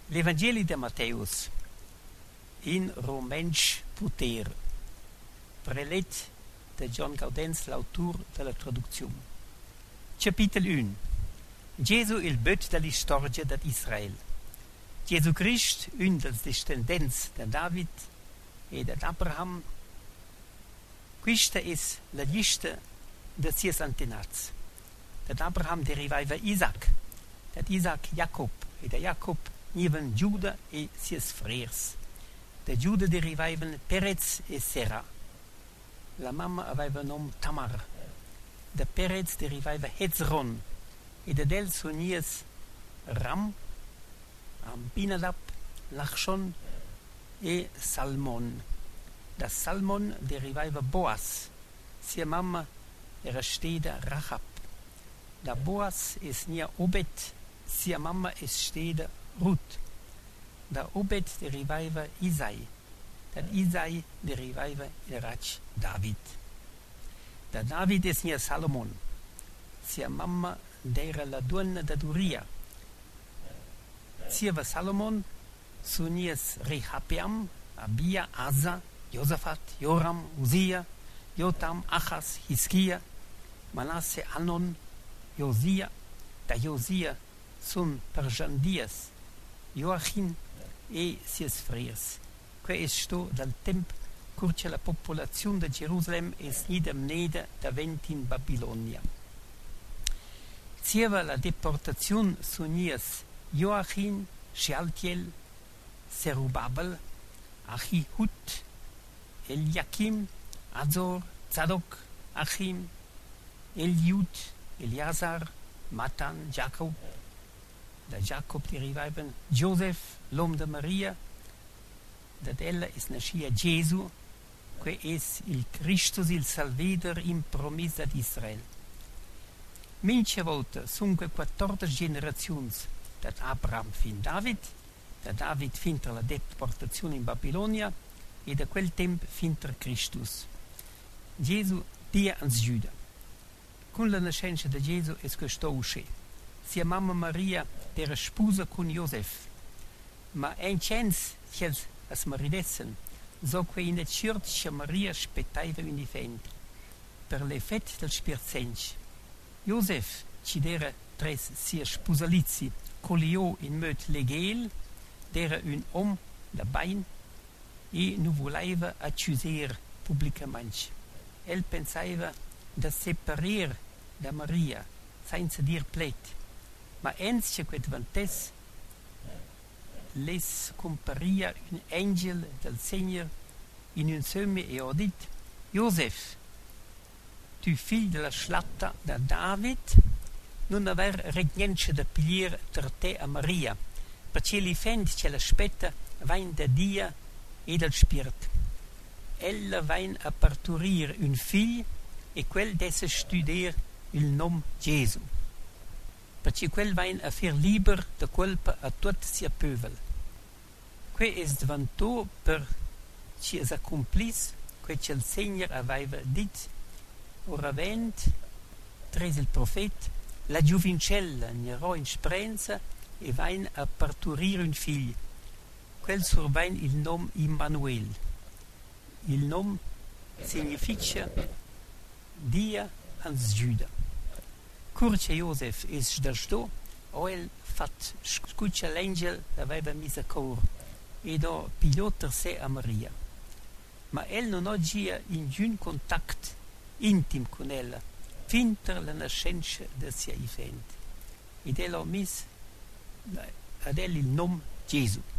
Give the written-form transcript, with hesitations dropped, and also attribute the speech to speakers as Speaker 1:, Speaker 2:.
Speaker 1: L'Evangeli de Matteus in romensch puter, prelet de John Gaudens, l'autor de la traduzione. Capitolo 1. Gesù il böt della storia d'Israel. Gesù Christ, un dels descendents de David e de Abraham. Questa è la lista de sies antenats. Dat Abraham derivava Isaac, dat Isaac Jacob, e da Jacob niven Giuda e sies frères. Da Giuda derivaven Perez e Sera. La mamma aveva nom Tamar. Da Perez derivava Hezron, e da del sonies Ram, Aminadab, Nachshon e Salmon. Da Salmon derivava Boas. Sia mamma era steda Rachab. Da Boas es nia Obed, sia mamma es steda Ruth. Da Obed derivava Isai. Da Isai derivava il rac David. Da David es nia Salomon. Sia mamma d'era la donna da Uria. Sia va Salomon, sunies Rehabeam, Abia, Asa, Josaphat, Joram, Uzia, Jotam, Achas, Hiskia, Manasse, Anon, Josia. Da Josia sun Perjandias, Joachim e sies frères. Que es sto dal temp curce la popolazione de Gerusalem es nidem neda da vent in Babilonia. Sieva la deportazione sunies Joachim, Shealtiel, Zerubabel, Achihud, Eliakim, Azor, Zadok, Achim, Eliud, Eliasar, Matan, Jacob. Da Jacob derivaven Joseph, l'uomo de Maria. Da ella es nascia Gesù, que es il Christus, il Salvator in promessa ad Israel. Minche volta sunque 14 generazions dat Abraham fin David, da David finter la deportazione in Babilonia e da quel tempo finter Christus. Gesù dia ans Giuda. Con la nascenza di Gesù es questo usce. Sia mamma Maria era sposa con Josef. Ma ein chens chiels as maridessen, so que in der Church Maria spettaiva un event. Per l'effet del Spirzench. Josef, ci dera tres sia sposalizi, colio in möt legel, dera un om da bain, e nu voleva accuser publicamente. El pensava da separer da Maria, senza dir plet. Ma enzia quet vantes, les comparia un angel del Signor in un sogno e odit: Josef, tu figlio della slatta da David, non aver regnenza da pigliare tra te a Maria, perché l'ifend che l'aspetta vain da Dia e dal Spirit. Ella vain a parturir un figlio e quel desse studier il nom Gesù. Perché quel vain a far liber da colpa a tot sia pövel. Que es diventò per ci es accomplis que il Signor aveva dit, ora vent, tres il profet, la giovincella n'erò in sprenza e vain a parturir un figlio. Quel survain il nom Immanuel. Il nom significa Dia ans Giuda. Curce Josef es da sto, oel fat scuccia l'angel aveva misa cor, e do piloter se a Maria. Ma el non oggia in giun contact intim con ella, finter la nascenza de sia event. Ed el ha mis ad el il nom Gesù.